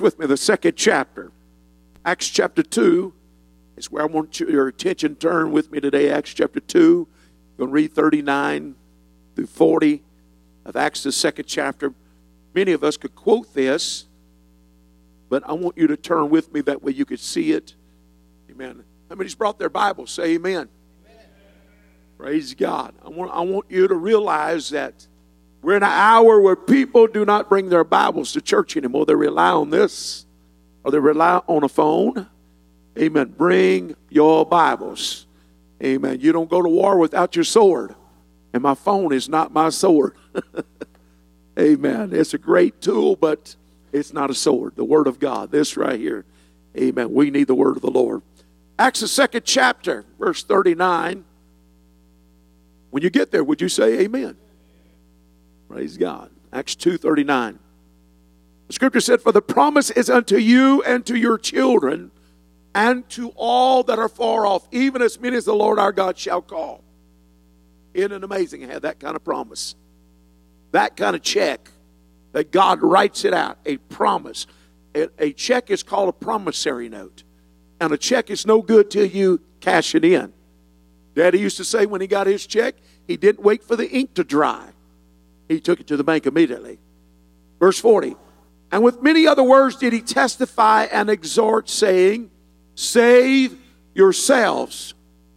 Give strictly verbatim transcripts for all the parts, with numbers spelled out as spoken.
with me the second chapter. Acts chapter two is where I want your attention turned with me today. Acts chapter two. I'm going to read thirty-nine through forty of Acts, the second chapter. Many of us could quote this, but I want you to turn with me. That way you could see it. Amen. How many's brought their Bible? Say amen. Amen. Praise God. I want, I want you to realize that we're in an hour where people do not bring their Bibles to church anymore. They rely on this, or they rely on a phone. Amen. Bring your Bibles. Amen. You don't go to war without your sword. And my phone is not my sword. Amen. It's a great tool, but it's not a sword. The Word of God. This right here. Amen. We need the Word of the Lord. Acts the second chapter, verse thirty-nine. When you get there, would you say amen? Praise God. Acts two thirty-nine. The scripture said, "For the promise is unto you and to your children and to all that are far off, even as many as the Lord our God shall call." Isn't it amazing to have that kind of promise? That kind of check that God writes it out, a promise. A, a check is called a promissory note. And a check is no good till you cash it in. Daddy used to say when he got his check, he didn't wait for the ink to dry. He took it to the bank immediately. Verse forty. "And with many other words did he testify and exhort, saying, Save yourselves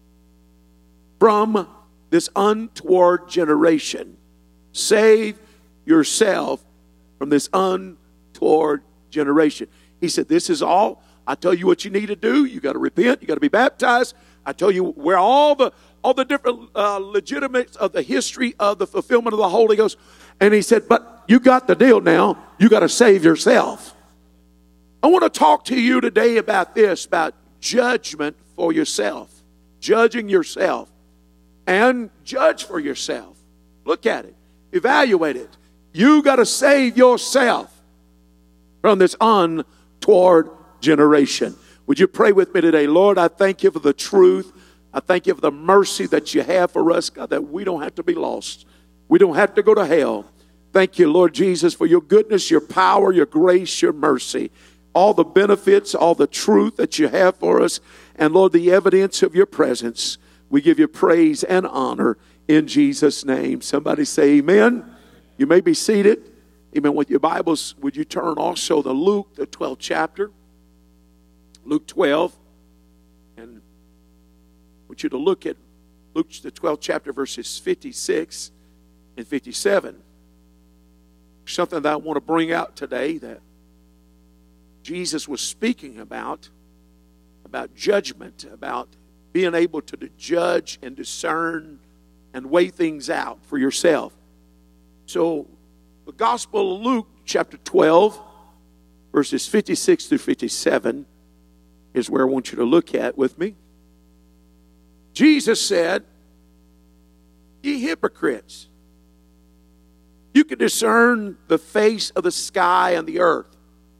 from this untoward generation." Save yourself from this untoward generation. He said, this is all. I tell you what you need to do. You got to repent. You got to be baptized. I tell you where all the all the different uh, legitimates of the history of the fulfillment of the Holy Ghost. And he said, but you got the deal now. You got to save yourself. I want to talk to you today about this, about judgment for yourself. Judging yourself. And judge for yourself. Look at it. Evaluate it. You got to save yourself from this untoward generation. Would you pray with me today? Lord, I thank you for the truth. I thank you for the mercy that you have for us, God, that we don't have to be lost. We don't have to go to hell. Thank you, Lord Jesus, for your goodness, your power, your grace, your mercy. All the benefits, all the truth that you have for us. And Lord, the evidence of your presence. We give you praise and honor in Jesus' name. Somebody say amen. You may be seated. Amen. With your Bibles, would you turn also to Luke, the twelfth chapter. Luke twelve. And I want you to look at Luke, the twelfth chapter, verses fifty-six and fifty-seven. Something that I want to bring out today that Jesus was speaking about, about judgment, about being able to judge and discern and weigh things out for yourself. So, the Gospel of Luke, chapter twelve, verses fifty-six through fifty-seven, is where I want you to look at with me. Jesus said, "Ye hypocrites, you can discern the face of the sky and the earth.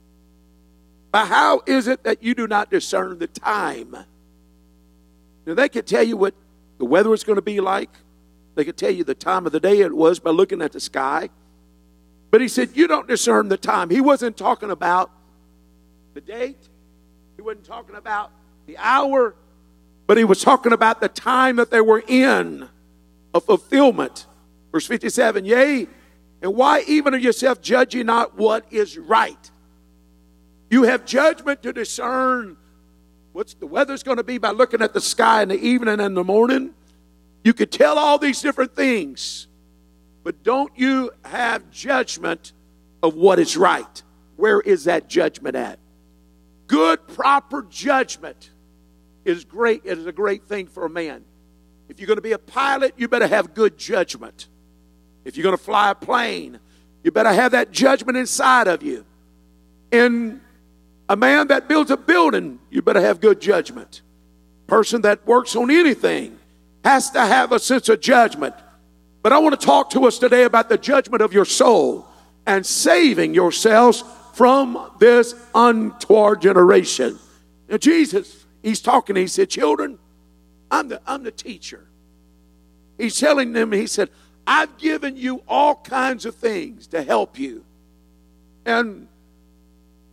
But how is it that you do not discern the time?" Now, they could tell you what the weather was going to be like. They could tell you the time of the day it was by looking at the sky. But he said, you don't discern the time. He wasn't talking about the date. He wasn't talking about the hour. But he was talking about the time that they were in of fulfillment. Verse fifty-seven, "Yea, and why even of yourself judge ye not what is right?" You have judgment to discern what's the weather's going to be by looking at the sky in the evening and the morning. You could tell all these different things. But don't you have judgment of what is right? Where is that judgment at? Good, proper judgment is great. It is a great thing for a man. If you're going to be a pilot, you better have good judgment. If you're going to fly a plane, you better have that judgment inside of you. And a man that builds a building, you better have good judgment. Person that works on anything has to have a sense of judgment. But I want to talk to us today about the judgment of your soul and saving yourselves from this untoward generation. Now Jesus, he's talking, he said, children, I'm the, I'm the teacher. He's telling them, he said, I've given you all kinds of things to help you. And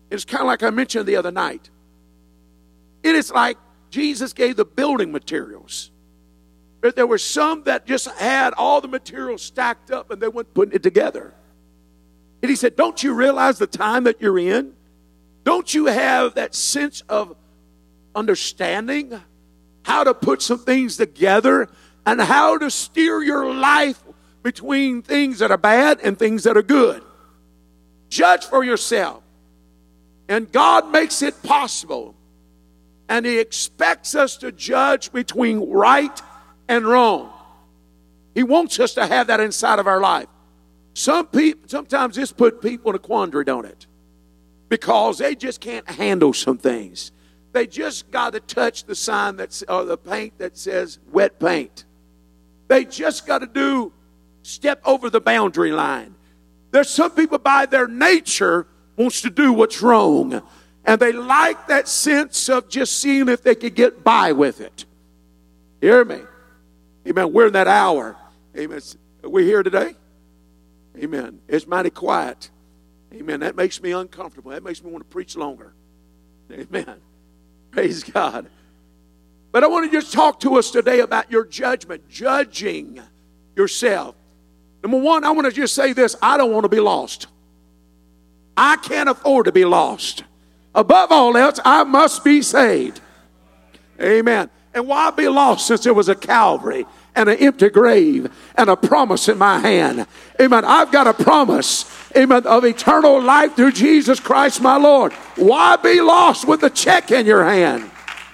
It's kind of like I mentioned the other night. It is like Jesus gave the building materials. But there were some that just had all the materials stacked up and they weren't putting it together. And he said, don't you realize the time that you're in? Don't you have that sense of understanding how to put some things together and how to steer your life between things that are bad and things that are good? Judge for yourself. And God makes it possible. And He expects us to judge between right and wrong. He wants us to have that inside of our life. Some people, sometimes this put people in a quandary, don't it? Because they just can't handle some things. They just got to touch the sign that's or the paint that says wet paint. They just got to do step over the boundary line. There's some people by their nature wants to do what's wrong. And they like that sense of just seeing if they could get by with it. You hear me? Amen. We're in that hour. Amen. Are we here today? Amen. It's mighty quiet. Amen. That makes me uncomfortable. That makes me want to preach longer. Amen. Praise God. But I want to just talk to us today about your judgment, judging yourself. Number one, I want to just say this. I don't want to be lost. I can't afford to be lost. Above all else, I must be saved. Amen. And why be lost since there was a Calvary and an empty grave and a promise in my hand? Amen. I've got a promise, amen, of eternal life through Jesus Christ my Lord. Why be lost with a check in your hand?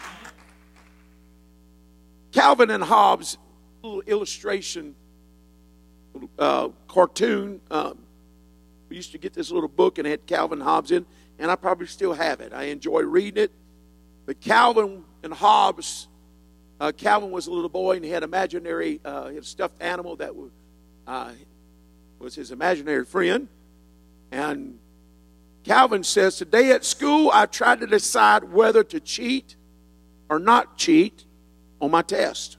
Calvin and Hobbes, little illustration, uh, cartoon. Um, we used to get this little book and it had Calvin and Hobbes in, and I probably still have it. I enjoy reading it. But Calvin and Hobbes, uh, Calvin was a little boy and he had imaginary, uh, he had a stuffed animal that was, uh, was his imaginary friend. And Calvin says, today at school I tried to decide whether to cheat or not cheat on my test.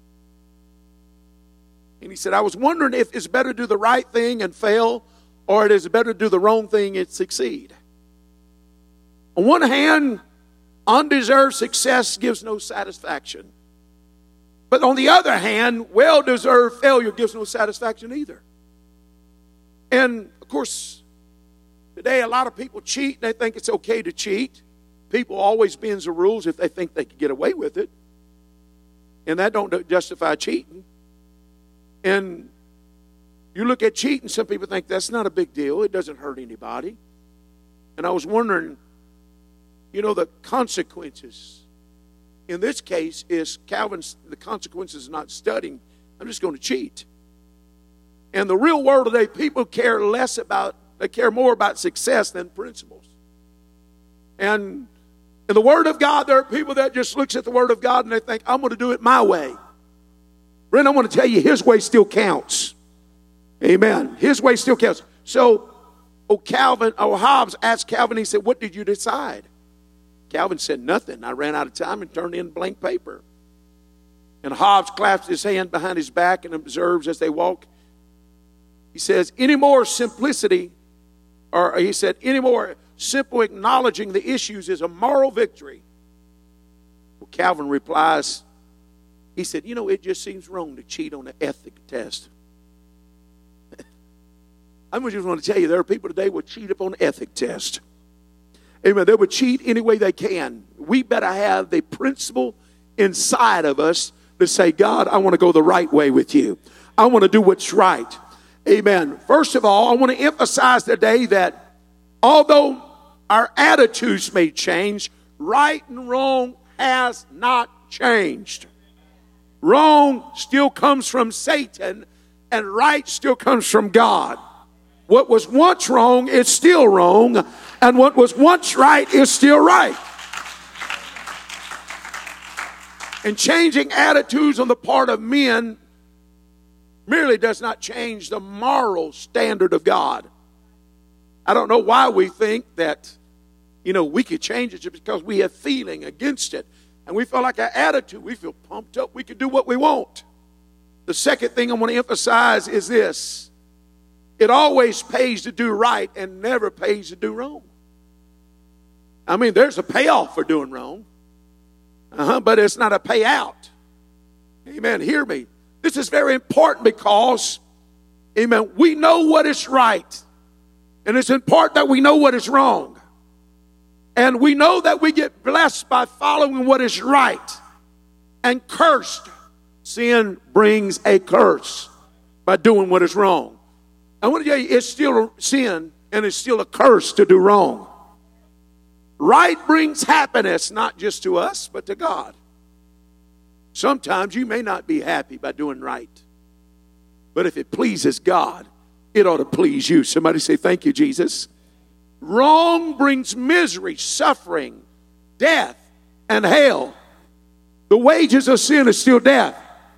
And he said, I was wondering if it's better to do the right thing and fail, or it is better to do the wrong thing and succeed. On one hand, undeserved success gives no satisfaction. But on the other hand, well-deserved failure gives no satisfaction either. And, of course, today a lot of people cheat and they think it's okay to cheat. People always bend the rules if they think they can get away with it. And that don't justify cheating. And you look at cheating, some people think that's not a big deal. It doesn't hurt anybody. And I was wondering, you know, the consequences in this case is Calvin's, the consequences of not studying. I'm just going to cheat. And the real world today, people care less about, they care more about success than principles. And in the Word of God, there are people that just looks at the Word of God and they think, I'm going to do it my way. Brent, I want to tell you, His way still counts. Amen. His way still counts. So, oh, Calvin, oh, Hobbes asked Calvin, he said, what did you decide? Calvin said, nothing. I ran out of time and turned in blank paper. And Hobbes claps his hand behind his back and observes as they walk. He says, any more simplicity, or he said, any more simple acknowledging the issues is a moral victory. Well, Calvin replies, he said, you know, it just seems wrong to cheat on the ethic test. I just want to tell you, there are people today who will cheat upon the ethic test. Amen. They would cheat any way they can. We better have the principle inside of us to say, God, I want to go the right way with you. I want to do what's right. Amen. First of all, I want to emphasize today that although our attitudes may change, right and wrong has not changed. Wrong still comes from Satan, and right still comes from God. What was once wrong is still wrong, and what was once right is still right. And changing attitudes on the part of men merely does not change the moral standard of God. I don't know why we think that, you know, we could change it just because we have feeling against it. And we feel like our attitude, we feel pumped up, we can do what we want. The second thing I want to emphasize is this. It always pays to do right and never pays to do wrong. I mean, there's a payoff for doing wrong. Uh-huh, but it's not a payout. Amen. Hear me. This is very important because, amen, we know what is right. And it's important that we know what is wrong. And we know that we get blessed by following what is right. And cursed. Sin brings a curse by doing what is wrong. I want to tell you, it's still sin and it's still a curse to do wrong. Right brings happiness, not just to us, but to God. Sometimes you may not be happy by doing right. But if it pleases God, it ought to please you. Somebody say, thank you, Jesus. Wrong brings misery, suffering, death, and hell. The wages of sin is still death.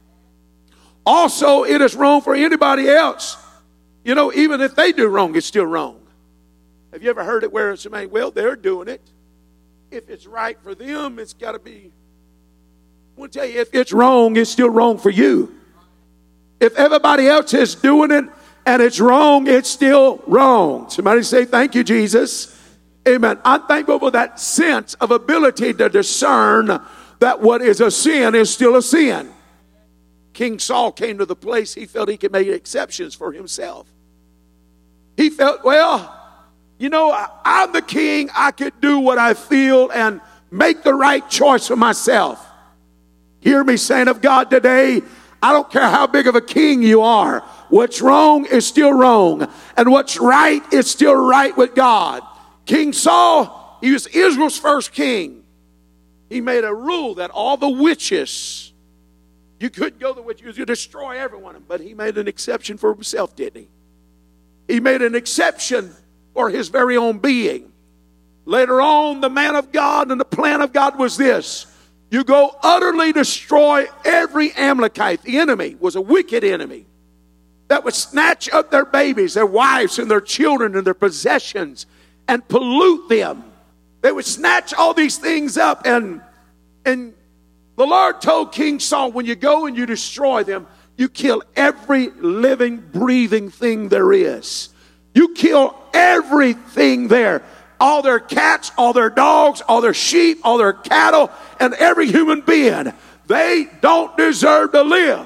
Also, it is wrong for anybody else. You know, even if they do wrong, it's still wrong. Have you ever heard it where somebody, well, they're doing it. If it's right for them, it's got to be. I want to tell you, if it's wrong, it's still wrong for you. If everybody else is doing it and it's wrong, it's still wrong. Somebody say, thank you, Jesus. Amen. I'm thankful for that sense of ability to discern that what is a sin is still a sin. King Saul came to the place he felt he could make exceptions for himself. He felt, well, you know, I, I'm the king. I could do what I feel and make the right choice for myself. Hear me, saint of God, today. I don't care how big of a king you are. What's wrong is still wrong. And what's right is still right with God. King Saul, he was Israel's first king. He made a rule that all the witches, you couldn't go the witches, you destroy everyone. But he made an exception for himself, didn't he? He made an exception for his very own being. Later on, the man of God and the plan of God was this. You go utterly destroy every Amalekite. The enemy was a wicked enemy that would snatch up their babies, their wives, and their children and their possessions and pollute them. They would snatch all these things up. And, and the Lord told King Saul, when you go and you destroy them, you kill every living, breathing thing there is. You kill everything there. All their cats, all their dogs, all their sheep, all their cattle, and every human being. They don't deserve to live.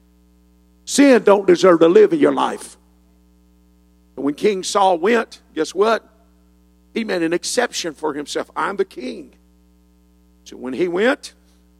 Sin don't deserve to live in your life. And when King Saul went, guess what? He made an exception for himself. I'm the king. So when he went,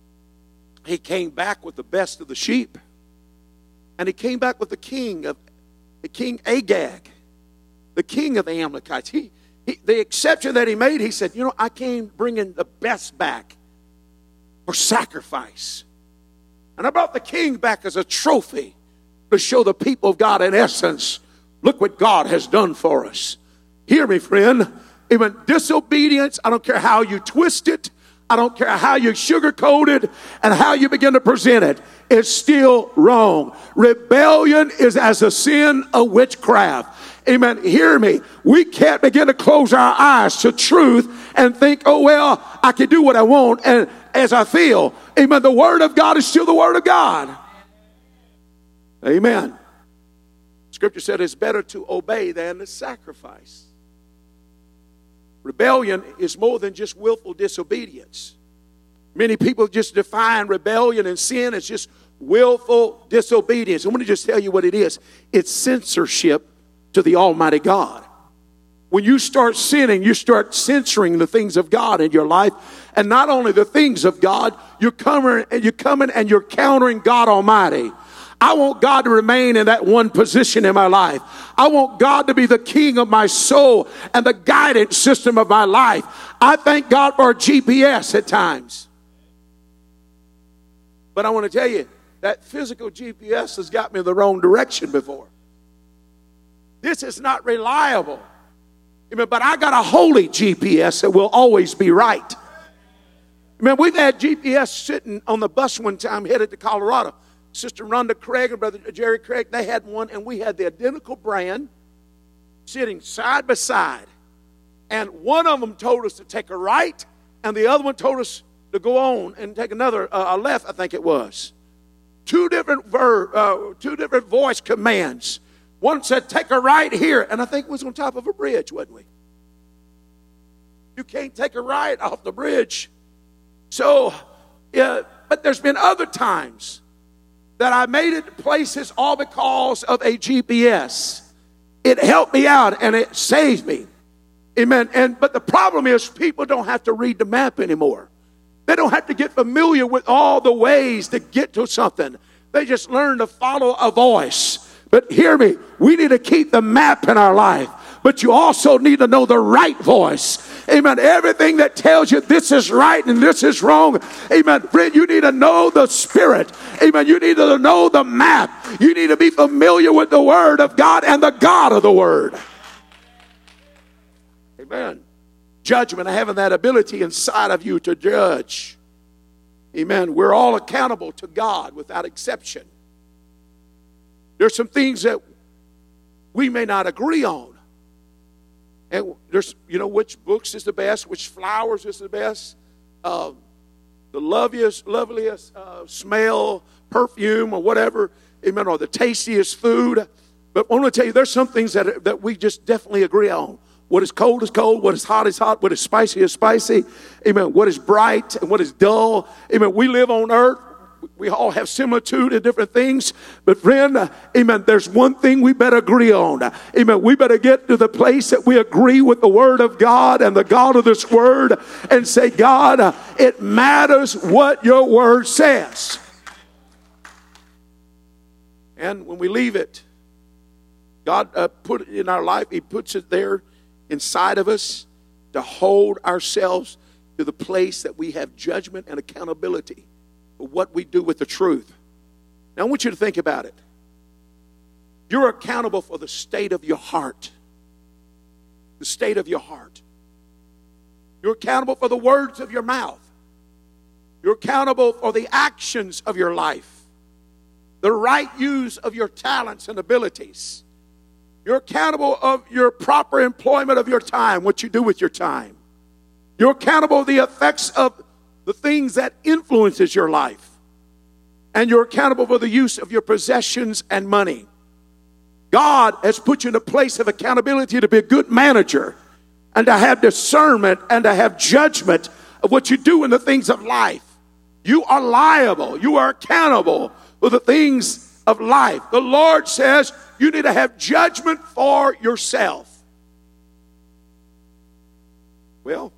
he came back with the best of the sheep. And he came back with the king of the king Agag, the king of the Amalekites. He He, the exception that he made, he said, you know, I came bringing the best back for sacrifice. And I brought the king back as a trophy to show the people of God, in essence, look what God has done for us. Hear me, friend. Even disobedience, I don't care how you twist it. I don't care how you sugarcoat it and how you begin to present it. It's still wrong. Rebellion is as a sin of witchcraft. Amen. Hear me. We can't begin to close our eyes to truth and think, oh, well, I can do what I want and as I feel. Amen. The word of God is still the word of God. Amen. Scripture said it's better to obey than to sacrifice. Rebellion is more than just willful disobedience. Many people just define rebellion and sin as just willful disobedience. I'm going to just tell you what it is. It's censorship to the Almighty God. When you start sinning, you start censoring the things of God in your life. And not only the things of God, you're coming and you're coming and you're countering God Almighty. I want God to remain in that one position in my life. I want God to be the king of my soul and the guidance system of my life. I thank God for a G P S at times. But I want to tell you, that physical G P S has got me in the wrong direction before. This is not reliable. But I got a holy G P S that will always be right. Man, we've had G P S sitting on the bus one time headed to Colorado. Sister Rhonda Craig and Brother Jerry Craig, they had one, and we had the identical brand sitting side by side. And one of them told us to take a right, and the other one told us to go on and take another, uh, a left, I think it was. Two different verb, uh, two different voice commands. One said, take a right here, and I think it was on top of a bridge, wasn't we? You can't take a right off the bridge. So, yeah, but there's been other times that I made it to places all because of a G P S. It helped me out and it saved me. Amen. And but the problem is people don't have to read the map anymore. They don't have to get familiar with all the ways to get to something. They just learn to follow a voice. But hear me, we need to keep the map in our life. But you also need to know the right voice. Amen. Everything that tells you this is right and this is wrong. Amen. Friend, you need to know the Spirit. Amen. You need to know the map. You need to be familiar with the Word of God and the God of the Word. Amen. Judgment, having that ability inside of you to judge. Amen. We're all accountable to God without exception. There's some things that we may not agree on. And there's, you know, which books is the best, which flowers is the best, uh, the loveliest, loveliest uh, smell, perfume, or whatever, amen, or the tastiest food. But I want to tell you, there's some things that, that we just definitely agree on. What is cold is cold, what is hot is hot, what is spicy is spicy, amen, what is bright and what is dull. Amen, we live on earth. We all have similitude in different things. But friend, uh, amen, there's one thing we better agree on. Uh, amen, we better get to the place that we agree with the Word of God and the God of this Word and say, God, uh, it matters what your Word says. And when we leave it, God uh, put it in our life. He puts it there inside of us to hold ourselves to the place that we have judgment and accountability for what we do with the truth. Now I want you to think about it. You're accountable for the state of your heart. The state of your heart. You're accountable for the words of your mouth. You're accountable for the actions of your life. The right use of your talents and abilities. You're accountable of your proper employment of your time, what you do with your time. You're accountable for the effects of the things that influences your life. And you're accountable for the use of your possessions and money. God has put you in a place of accountability to be a good manager and to have discernment and to have judgment of what you do in the things of life. You are liable. You are accountable for the things of life. The Lord says you need to have judgment for yourself. Well,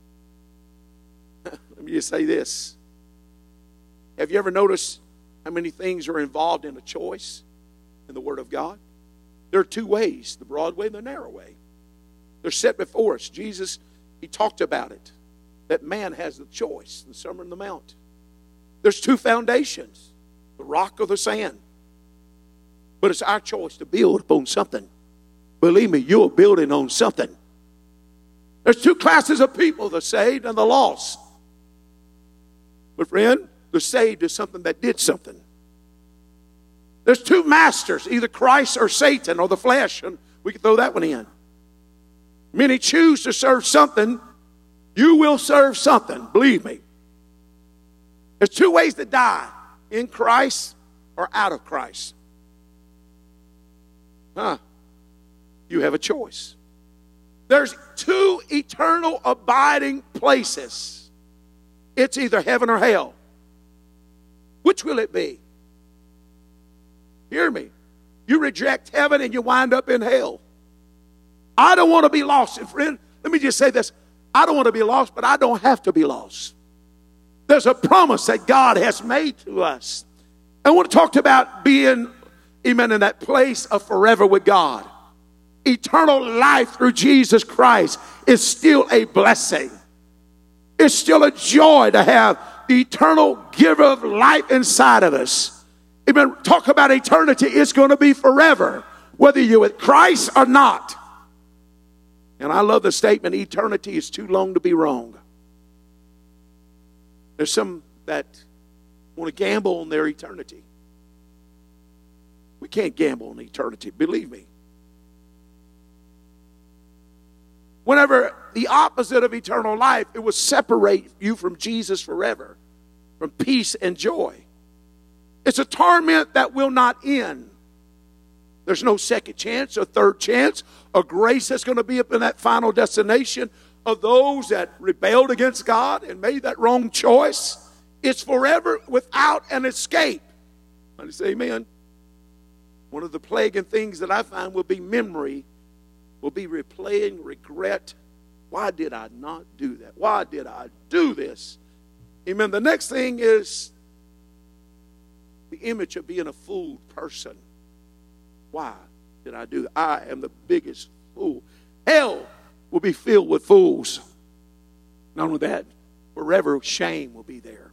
let me just say this. Have you ever noticed how many things are involved in a choice in the Word of God? There are two ways, the broad way and the narrow way. They're set before us. Jesus, he talked about it, that man has the choice, the Sermon on the Mount. There's two foundations, the rock or the sand. But it's our choice to build upon something. Believe me, you're building on something. There's two classes of people, the saved and the lost. But friend, the saved is something that did something. There's two masters, either Christ or Satan or the flesh, and we can throw that one in. Many choose to serve something. You will serve something, believe me. There's two ways to die, in Christ or out of Christ. Huh? You have a choice. There's two eternal abiding places. It's either heaven or hell. Which will it be? Hear me. You reject heaven and you wind up in hell. I don't want to be lost. And friend, let me just say this. I don't want to be lost, but I don't have to be lost. There's a promise that God has made to us. I want to talk about being, amen, in that place of forever with God. Eternal life through Jesus Christ is still a blessing. It's still a joy to have the eternal giver of life inside of us. Amen. Talk about eternity. It's going to be forever, whether you're with Christ or not. And I love the statement, eternity is too long to be wrong. There's some that want to gamble on their eternity. We can't gamble on eternity, believe me. Whenever the opposite of eternal life, it will separate you from Jesus forever, from peace and joy. It's a torment that will not end. There's no second chance or third chance or grace that's going to be up in that final destination. of those that rebelled against God and made that wrong choice. It's forever without an escape. Let me say amen. One of the plaguing things that I find will be memory, will be replaying regret. Why did I not do that? Why did I do this? Amen. The next thing is the image of being a fooled person. Why did I do that? I am the biggest fool. Hell will be filled with fools. Not only that, forever shame will be there.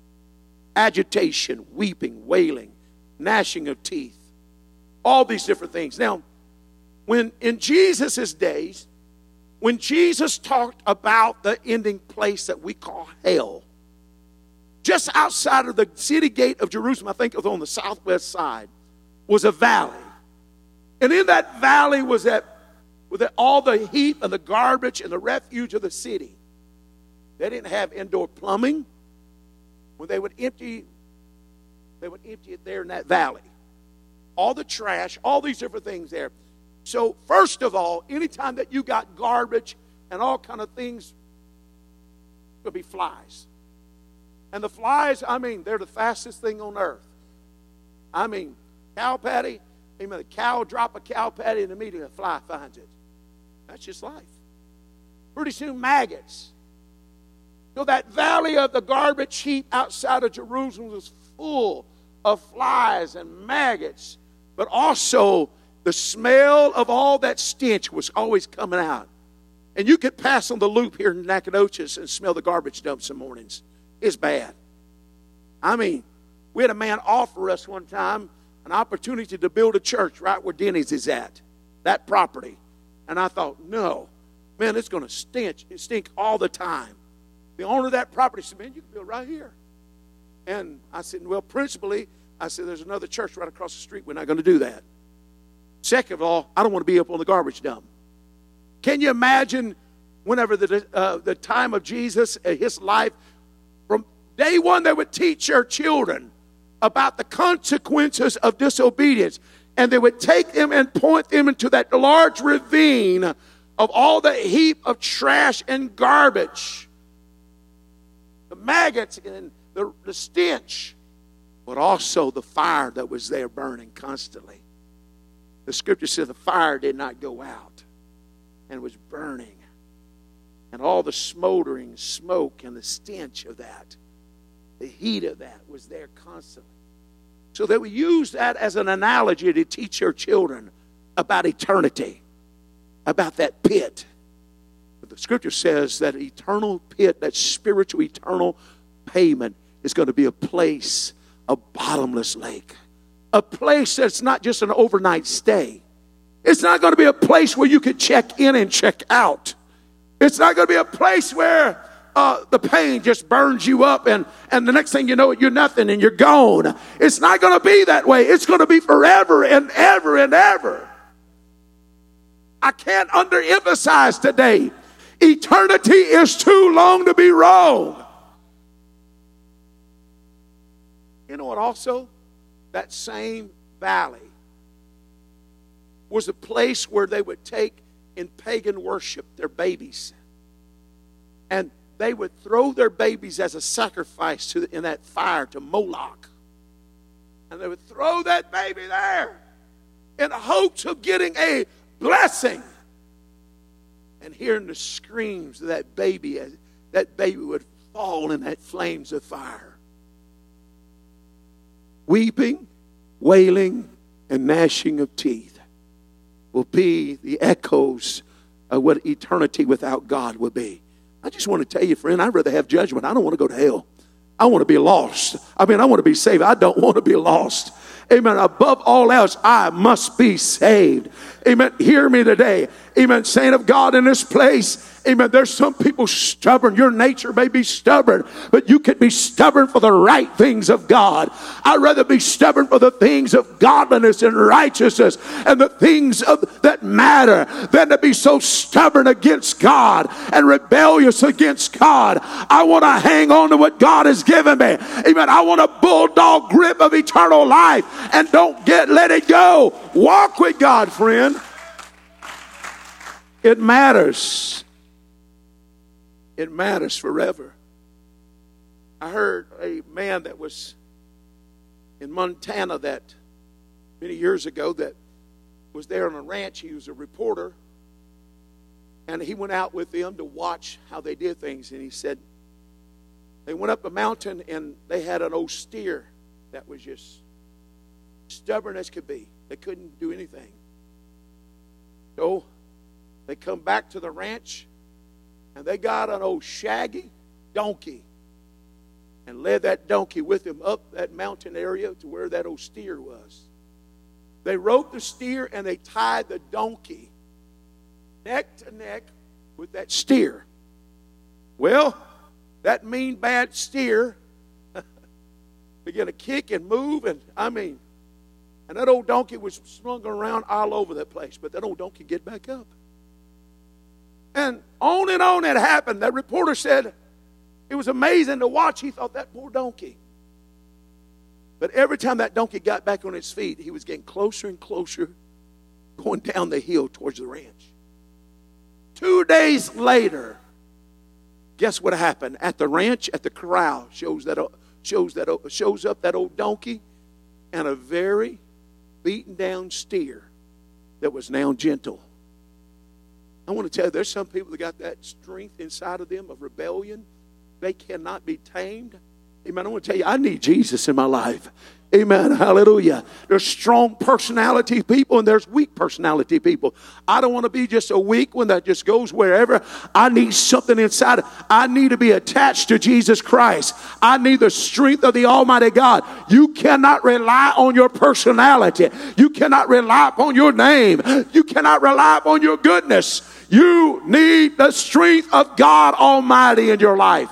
Agitation, weeping, wailing, gnashing of teeth. All these different things. Now, when in Jesus' days, when Jesus talked about the ending place that we call hell, just outside of the city gate of Jerusalem, I think it was on the southwest side, was a valley. And in that valley was that, was that all the heap and the garbage and the refuge of the city. They didn't have indoor plumbing. When they would empty, they would empty it there in that valley. All the trash, all these different things there. So first of all, anytime that you got garbage and all kind of things, there'll be flies. And the flies, I mean, they're the fastest thing on earth. I mean, cow patty, I mean, the cow drop a cow patty and immediately a fly finds it. That's just life. Pretty soon, maggots. So that valley of the garbage heap outside of Jerusalem was full of flies and maggots, but also the smell of all that stench was always coming out. And you could pass on the loop here in Nacogdoches and smell the garbage dump some mornings. It's bad. I mean, we had a man offer us one time an opportunity to build a church right where Denny's is at, that property. And I thought, no, man, it's going to stink, stink all the time. The owner of that property said, man, you can build right here. And I said, well, principally, I said, there's another church right across the street. We're not going to do that. Second of all, I don't want to be up on the garbage dump. Can you imagine whenever the, uh, the time of Jesus, uh, his life, from day one they would teach their children about the consequences of disobedience. And they would take them and point them into that large ravine of all the heap of trash and garbage. The maggots and the, the stench, but also the fire that was there burning constantly. The scripture says the fire did not go out and was burning. And all the smoldering smoke and the stench of that, the heat of that was there constantly. So that we use that as an analogy to teach our children about eternity, about that pit. But the scripture says that eternal pit, that spiritual eternal payment is going to be a place, a bottomless lake. A place that's not just an overnight stay. It's not going to be a place where you can check in and check out. It's not going to be a place where uh, the pain just burns you up and, and the next thing you know, you're nothing and you're gone. It's not going to be that way. It's going to be forever and ever and ever. I can't underemphasize today. Eternity is too long to be wrong. You know what also? That same valley was a place where they would take in pagan worship their babies. And they would throw their babies as a sacrifice to the, in that fire to Moloch. And they would throw that baby there in hopes of getting a blessing. And hearing the screams of that baby, as that baby would fall in that flames of fire. Weeping, wailing, and gnashing of teeth will be the echoes of what eternity without God will be. I just want to tell you, friend, I'd rather have judgment. I don't want to go to hell. I want to be lost. I mean, I want to be saved. I don't want to be lost. Amen. Above all else, I must be saved. Amen. Hear me today. Amen. Saint of God in this place. Amen. There's some people stubborn. Your nature may be stubborn, but you can be stubborn for the right things of God. I'd rather be stubborn for the things of godliness and righteousness and the things of, that matter than to be so stubborn against God and rebellious against God. I want to hang on to what God has given me. Amen. I want a bulldog grip of eternal life and don't get, let it go. Walk with God, friend. It matters. It matters forever. I heard a man that was in Montana that many years ago that was there on a ranch. He was a reporter. And he went out with them to watch how they did things. And he said they went up a mountain and they had an old steer that was just stubborn as could be. They couldn't do anything. So they come back to the ranch and they got an old shaggy donkey and led that donkey with them up that mountain area to where that old steer was. They rode the steer and they tied the donkey neck to neck with that steer. Well, that mean bad steer began to kick and move, and I mean, and that old donkey was slung around all over that place, but that old donkey get back up. And on and on it happened. That reporter said it was amazing to watch. He thought, that poor donkey. But every time that donkey got back on its feet, he was getting closer and closer, going down the hill towards the ranch. Two days later, guess what happened? At the ranch, at the corral, shows that shows that shows up that old donkey and a very beaten down steer that was now gentle. I want to tell you, there's some people that got that strength inside of them of rebellion. They cannot be tamed. Amen. I want to tell you, I need Jesus in my life. Amen. Hallelujah. There's strong personality people and there's weak personality people. I don't want to be just a weak one that just goes wherever. I need something inside. I need to be attached to Jesus Christ. I need the strength of the Almighty God. You cannot rely on your personality. You cannot rely upon your name. You cannot rely upon your goodness. You need the strength of God Almighty in your life.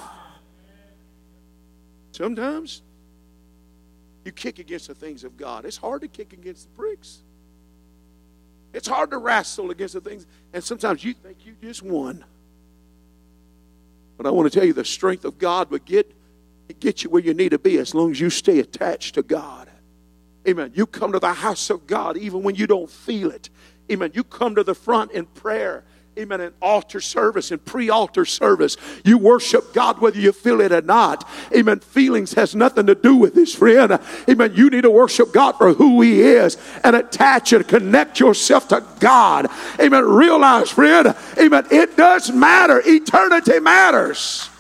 Sometimes you kick against the things of God. It's hard to kick against the pricks. It's hard to wrestle against the things. And sometimes you think you just won. But I want to tell you, the strength of God will get, get you where you need to be as long as you stay attached to God. Amen. You come to the house of God even when you don't feel it. Amen. You come to the front in prayer. Amen. In altar service and pre-altar service, you worship God whether you feel it or not. Amen. Feelings has nothing to do with this, friend. Amen. You need to worship God for who He is and attach and connect yourself to God. Amen. Realize, friend, amen, it does matter. Eternity matters.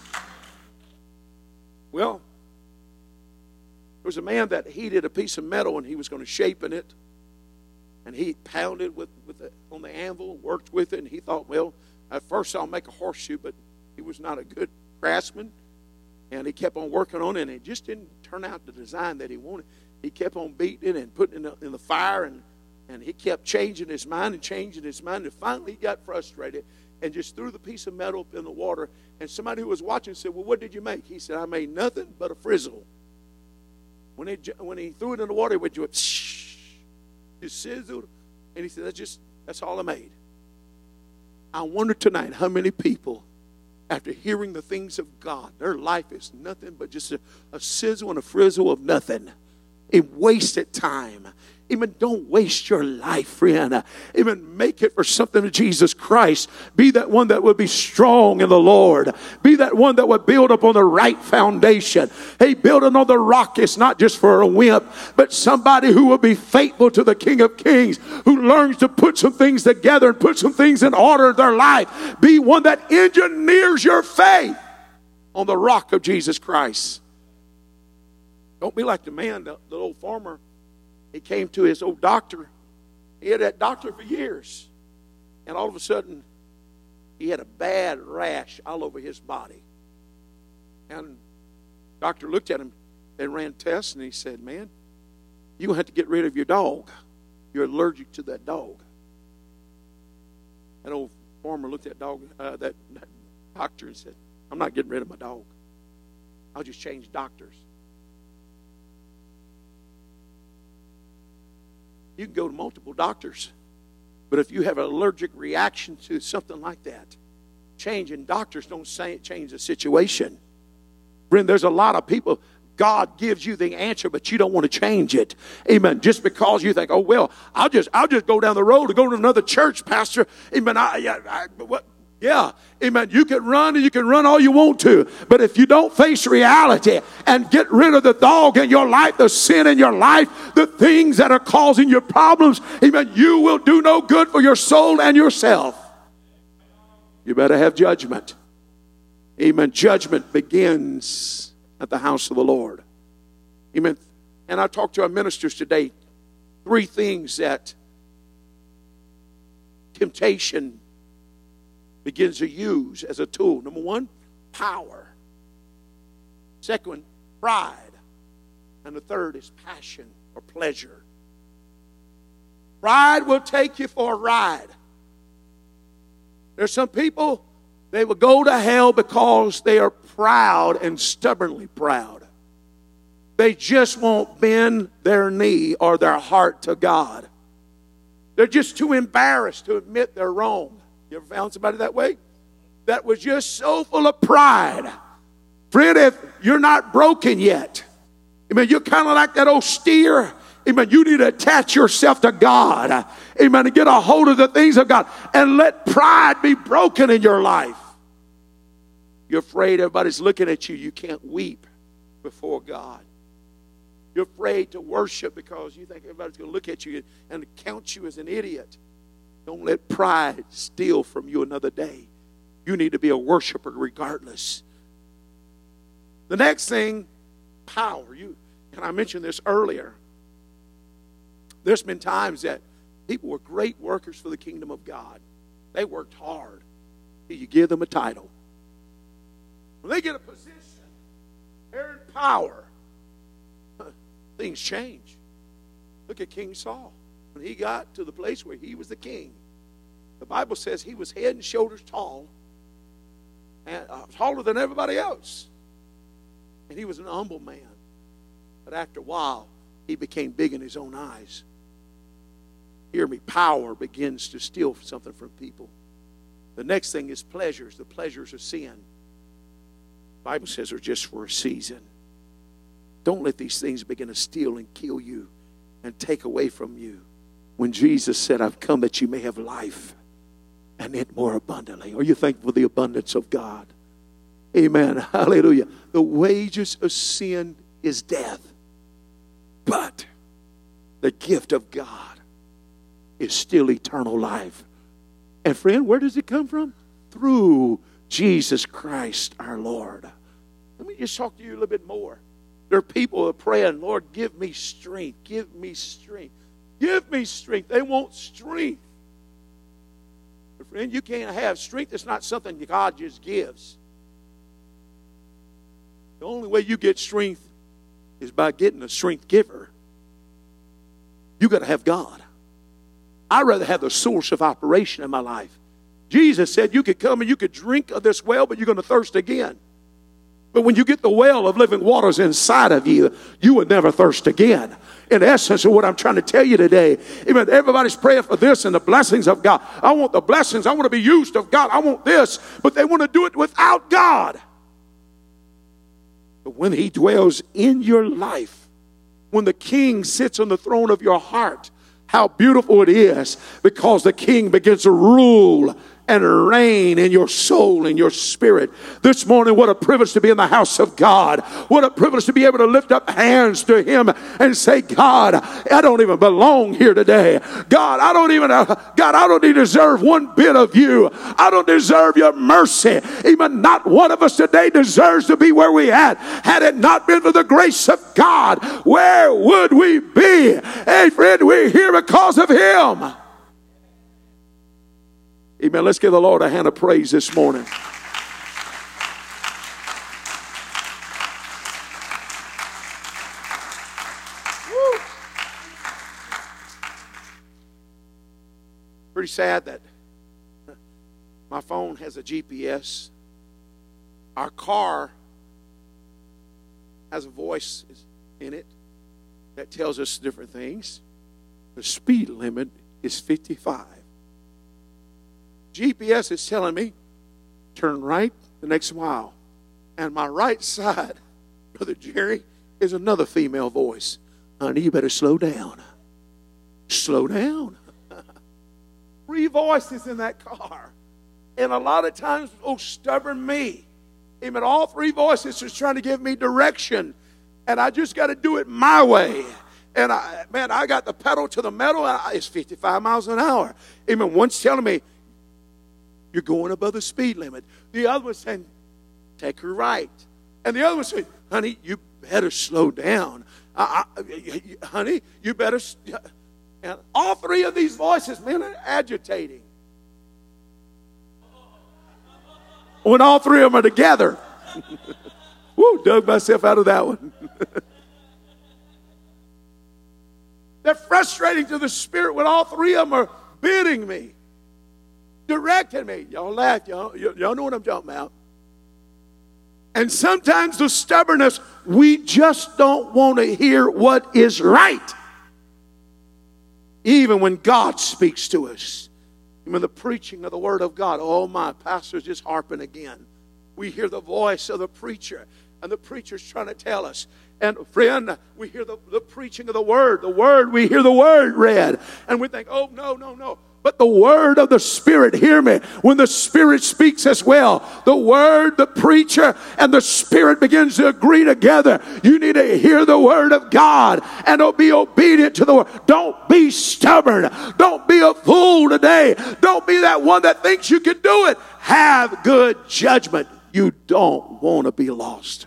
Well, there was a man that heated a piece of metal and he was going to shape in it. And he pounded with, with the, on the anvil, worked with it, and he thought, well, at first I'll make a horseshoe, but he was not a good craftsman. And he kept on working on it, and it just didn't turn out the design that he wanted. He kept on beating it and putting it in the, in the fire, and, and he kept changing his mind and changing his mind. And finally he got frustrated and just threw the piece of metal up in the water. And somebody who was watching said, well, what did you make? He said, I made nothing but a frizzle. When he, when he threw it in the water, it went, shh. Just sizzled, and he said, that's just, that's all I made. I wonder tonight how many people, after hearing the things of God, their life is nothing but just a, a sizzle and a frizzle of nothing. A wasted time. Amen. Don't waste your life, friend. Amen. Make it for something of Jesus Christ. Be that one that will be strong in the Lord. Be that one that will build up on the right foundation. Hey, building on the rock is not just for a wimp, but somebody who will be faithful to the King of Kings, who learns to put some things together and put some things in order in their life. Be one that engineers your faith on the rock of Jesus Christ. Don't be like the man, the, the old farmer. He came to his old doctor. He had that doctor for years. And all of a sudden, he had a bad rash all over his body. And the doctor looked at him. They ran tests, and he said, man, you're going to have to get rid of your dog. You're allergic to that dog. That old farmer looked at dog, uh, that, that doctor and said, I'm not getting rid of my dog. I'll just change doctors. You can go to multiple doctors, but if you have an allergic reaction to something like that, changing doctors don't say it change the situation. Friend, there's a lot of people, God gives you the answer, but you don't want to change it. Amen. Just because you think, oh, well, I'll just I'll just go down the road to go to another church, Pastor. Amen. I, I, I, what? Yeah, amen. You can run and you can run all you want to. But if you don't face reality and get rid of the dog in your life, the sin in your life, the things that are causing you problems, amen, you will do no good for your soul and yourself. You better have judgment. Amen. Judgment begins at the house of the Lord. Amen. And I talked to our ministers today. Three things that temptation begins to use as a tool. Number one, power. Second, pride. And the third is passion or pleasure. Pride will take you for a ride. There's some people, they will go to hell because they are proud and stubbornly proud. They just won't bend their knee or their heart to God. They're just too embarrassed to admit they're wrong. You ever found somebody that way? That was just so full of pride. Friend, if you're not broken yet, amen, you're kind of like that old steer. Amen, you need to attach yourself to God. Amen, and get a hold of the things of God. And let pride be broken in your life. You're afraid everybody's looking at you. You can't weep before God. You're afraid to worship because you think everybody's going to look at you and count you as an idiot. Don't let pride steal from you another day. You need to be a worshiper regardless. The next thing, power. You, and I mentioned this earlier. There's been times that people were great workers for the kingdom of God. They worked hard. You give them a title. When they get a position, they're in power. Things change. Look at King Saul. When he got to the place where he was the king, the Bible says he was head and shoulders tall, and uh, taller than everybody else. And he was an humble man. But after a while, he became big in his own eyes. Hear me, power begins to steal something from people. The next thing is pleasures. The pleasures of sin. The Bible says are just for a season. Don't let these things begin to steal and kill you and take away from you. When Jesus said, I've come that you may have life and it more abundantly. Are you thankful for the abundance of God? Amen. Hallelujah. The wages of sin is death. But the gift of God is still eternal life. And friend, where does it come from? Through Jesus Christ our Lord. Let me just talk to you a little bit more. There are people who are praying, Lord, give me strength. Give me strength. Give me strength. They want strength. But friend, you can't have strength. It's not something God just gives. The only way you get strength is by getting a strength giver. You got to have God. I'd rather have the source of operation in my life. Jesus said you could come and you could drink of this well, but you're going to thirst again. But when you get the well of living waters inside of you, you will never thirst again. In essence of what I'm trying to tell you today, amen, everybody's praying for this and the blessings of God. I want the blessings. I want to be used of God. I want this. But they want to do it without God. But when he dwells in your life, when the king sits on the throne of your heart, how beautiful it is, because the king begins to rule and reign in your soul and your spirit. This morning, what a privilege to be in the house of God. What a privilege to be able to lift up hands to him and say, God, I don't even belong here today. God, I don't even, uh, God, I don't even deserve one bit of you. I don't deserve your mercy. Even not one of us today deserves to be where we at. Had it not been for the grace of God, where would we be? Hey, friend, we're here because of him. Amen. Let's give the Lord a hand of praise this morning. Woo. Pretty sad that my phone has a G P S. Our car has a voice in it that tells us different things. The speed limit is fifty-five. G P S is telling me, turn right the next mile. And my right side, Brother Jerry, is another female voice. Honey, you better slow down. Slow down. Three voices in that car. And a lot of times, oh, stubborn me. Amen. All three voices is trying to give me direction. And I just got to do it my way. And, I, man, I got the pedal to the metal. And I, it's fifty-five miles an hour. Amen. One's telling me, you're going above the speed limit. The other one's saying, take her right. And the other one's saying, honey, you better slow down. I, I, honey, you better. And all three of these voices, man, are agitating. When all three of them are together. Woo, dug myself out of that one. They're frustrating to the Spirit when all three of them are bidding me, directing me. Y'all laugh. Y'all, y'all know what I'm talking about. And sometimes the stubbornness, we just don't want to hear what is right. Even when God speaks to us. When the preaching of the Word of God, oh my, pastor's just harping again. We hear the voice of the preacher, and the preacher's trying to tell us. And friend, we hear the, the preaching of the Word. The Word, we hear the Word read. And we think, oh no, no, no. But the Word of the Spirit, hear me, when the Spirit speaks as well, the Word, the preacher, and the Spirit begins to agree together. You need to hear the Word of God and be obedient to the Word. Don't be stubborn. Don't be a fool today. Don't be that one that thinks you can do it. Have good judgment. You don't want to be lost.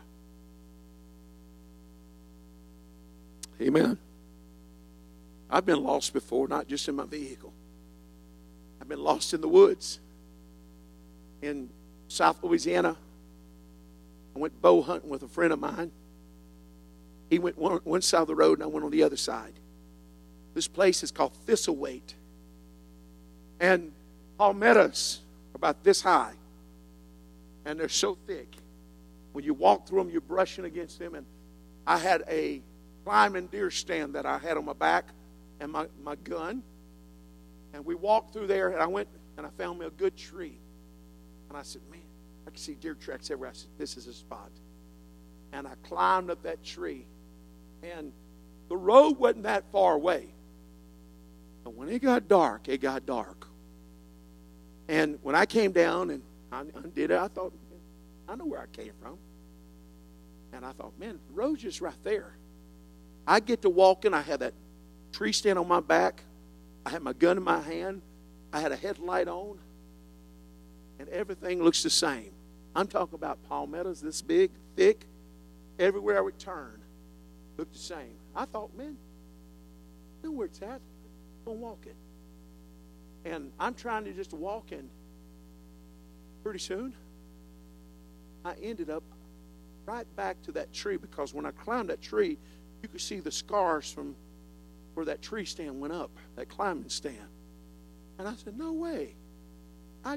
Amen. I've been lost before, not just in my vehicle. I've been lost in the woods in South Louisiana. I went bow hunting with a friend of mine. He went one, one side of the road and I went on the other side. This place is called Thistlethwaite. And palmettos are about this high. And they're so thick. When you walk through them, you're brushing against them. And I had a climbing deer stand that I had on my back and my, my gun. And we walked through there, and I went and I found me a good tree. And I said, man, I can see deer tracks everywhere. I said, this is a spot. And I climbed up that tree. And the road wasn't that far away. But when it got dark, it got dark. And when I came down and I undid it, I thought, I know where I came from. And I thought, man, the road's just right there. I get to walking. I had that tree stand on my back. I had my gun in my hand. I had a headlight on. And everything looks the same. I'm talking about palmettos this big, thick. Everywhere I would turn, looked the same. I thought, man, I know where it's at. I'm going to walk it. And I'm trying to just walk, and pretty soon, I ended up right back to that tree, because when I climbed that tree, you could see the scars from where that tree stand went up, that climbing stand. And I said, no way. I,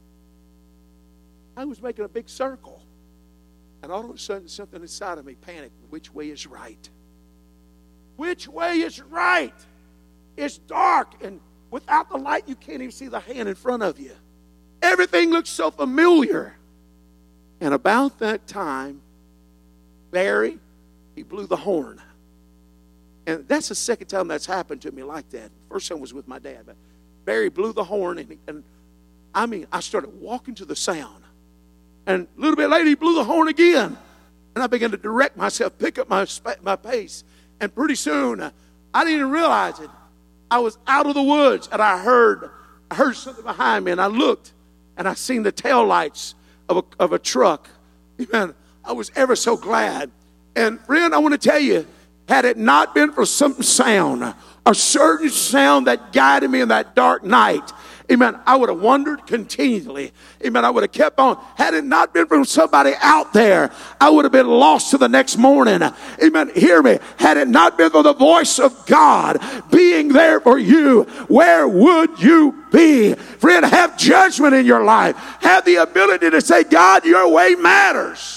I was making a big circle. And all of a sudden, something inside of me panicked. Which way is right? Which way is right? It's dark, and without the light, you can't even see the hand in front of you. Everything looks so familiar. And about that time, Barry, he blew the horn. And that's the second time that's happened to me like that. First time was with my dad. But Barry blew the horn, and, and I mean, I started walking to the sound. And a little bit later, he blew the horn again. And I began to direct myself, pick up my, my pace. And pretty soon, uh, I didn't even realize it. I was out of the woods, and I heard, I heard something behind me, and I looked, and I seen the taillights of a, of a truck. Amen. I was ever so glad. And friend, I want to tell you, had it not been for some sound, a certain sound that guided me in that dark night, amen, I would have wandered continually. Amen, I would have kept on. Had it not been for somebody out there, I would have been lost to the next morning. Amen, hear me. Had it not been for the voice of God being there for you, where would you be? Friend, have judgment in your life. Have the ability to say, God, your way matters.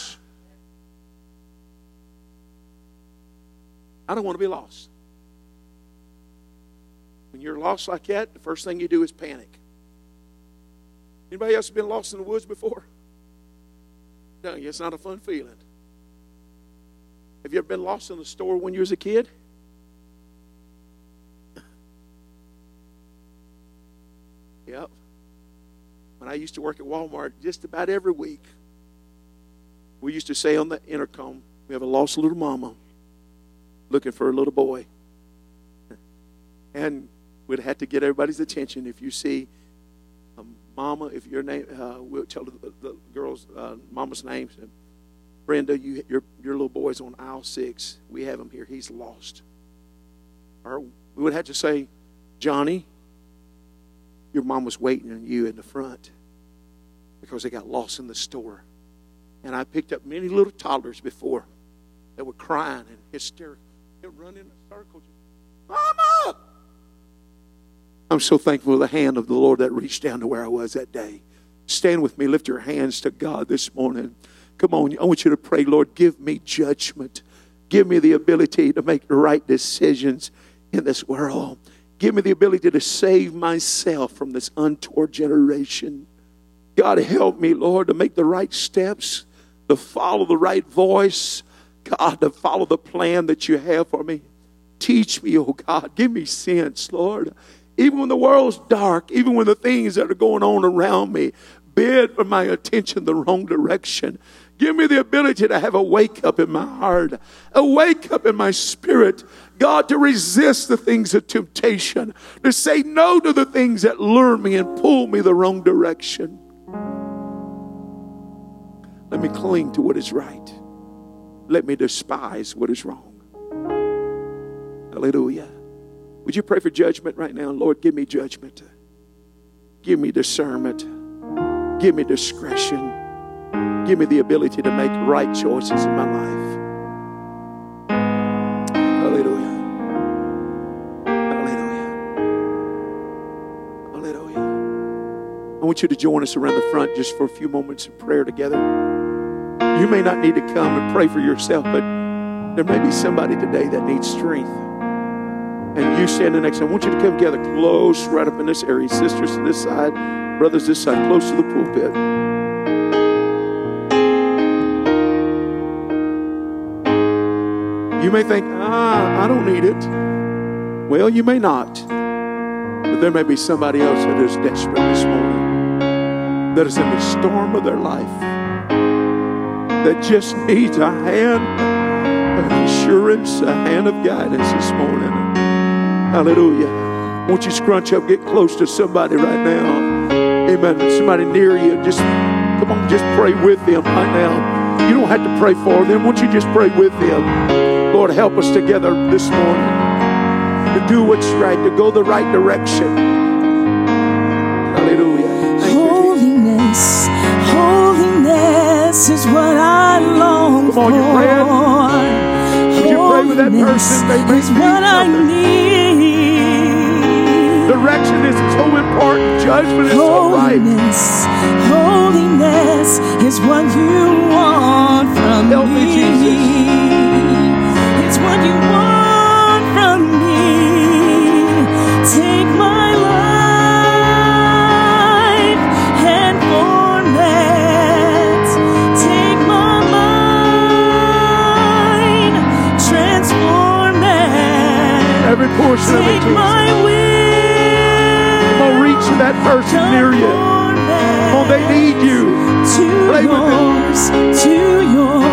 I don't want to be lost. When you're lost like that, the first thing you do is panic. Anybody else been lost in the woods before? No, it's not a fun feeling. Have you ever been lost in the store when you was a kid? Yep. When I used to work at Walmart just about every week. We used to say on the intercom, we have a lost little mama looking for a little boy. And we'd have to get everybody's attention. If you see a mama, if your name, uh, we'll tell the, the girl's uh, mama's name. Brenda, you, your, your little boy's on aisle six. We have him here. He's lost. Or we would have to say, Johnny, your mom was waiting on you in the front because they got lost in the store. And I picked up many little toddlers before that were crying and hysterical. They'd run in a circle. Mama! I'm so thankful for the hand of the Lord that reached down to where I was that day. Stand with me. Lift your hands to God this morning. Come on. I want you to pray, Lord, give me judgment. Give me the ability to make the right decisions in this world. Give me the ability to save myself from this untoward generation. God, help me, Lord, to make the right steps, to follow the right voice. God, to follow the plan that you have for me. Teach me, oh God. Give me sense, Lord. Even when the world's dark, even when the things that are going on around me bid for my attention the wrong direction, give me the ability to have a wake up in my heart, a wake up in my spirit, God, to resist the things of temptation, to say no to the things that lure me and pull me the wrong direction. Let me cling to what is right. Let me despise what is wrong. Hallelujah. Would you pray for judgment right now? Lord, give me judgment. Give me discernment. Give me discretion. Give me the ability to make right choices in my life. Hallelujah. Hallelujah. Hallelujah. I want you to join us around the front just for a few moments of prayer together. You may not need to come and pray for yourself, but there may be somebody today that needs strength. And you standing next to them, I want you to come together close right up in this area. Sisters to this side, brothers this side, close to the pulpit. You may think, ah, I don't need it. Well, you may not. But there may be somebody else that is desperate this morning, that is in the storm of their life, that just needs a hand of assurance, a hand of guidance this morning. Hallelujah. Won't you scrunch up, get close to somebody right now. Amen. Somebody near you. Just, come on, just pray with them right now. You don't have to pray for them. Won't you just pray with them? Lord, help us together this morning to do what's right, to go the right direction. Hallelujah. Thank holiness, you, holiness is what I long for. Come on, you're praying. Would you pray with that person? They may is what I need. Direction is so important. Judgment is so right. Holiness, holiness is what you want from Help me, me. Jesus. It's what you want from me. Take my life and format. Take my mind, transform it. Every portion of it, Take Jesus. my will. Come on, reach to that person near you. Come on, they need you. To Pray with them. yours, to yours.